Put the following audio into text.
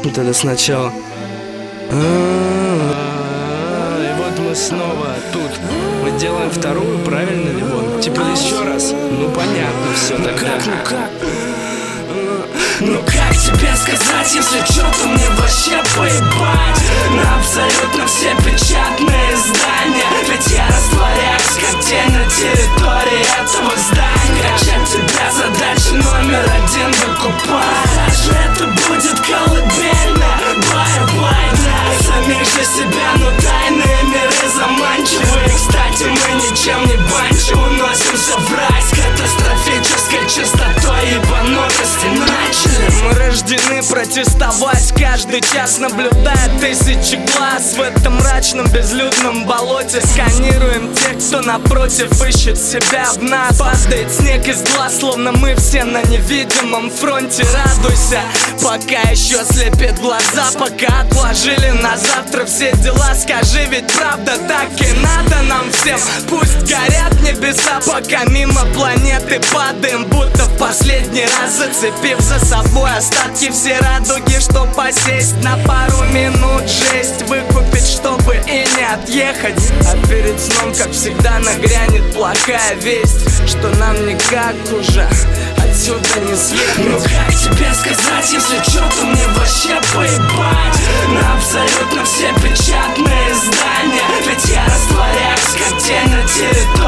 Тогда сначала. И вот мы снова тут. Мы делаем вторую, правильно ли, вон? Типа еще раз. Ну понятно все тогда. Ну как тебе сказать, если чё-то мне вообще поебать на абсолютно все печатные издания. Ведь я растворяюсь как тень на территории этого здания. Качать тебя задача номер один выкупать. Даже это будет колыбельная, бай-бай, да. Самих же себя, но тайные миры заманчивые. Кстати, мы ничем не банчи, уносимся в рай с катастрофической частотой ебанутости. Мы рождены протестовать, каждый час наблюдая тысячи глаз. В этом мрачном безлюдном болоте сканируем тех, кто напротив ищет себя в нас. Падает снег из глаз, словно мы все на невидимом фронте. Радуйся, пока еще слепит глаза, пока отложили на завтра все дела. Скажи, ведь правда так и надо нам всем. Пусть горят небеса, пока мимо планеты падаем, будто в последний раз зацепив за собой остатки все радуги, чтоб посесть на пару минут. Жесть выкупить, чтобы и не отъехать. А перед сном, как всегда, нагрянет плохая весть, что нам никак уже отсюда не съехать. Ну как тебе сказать, если чё-то мне вообще поебать на абсолютно все печатные издания. Ведь я растворяюсь как тень на территории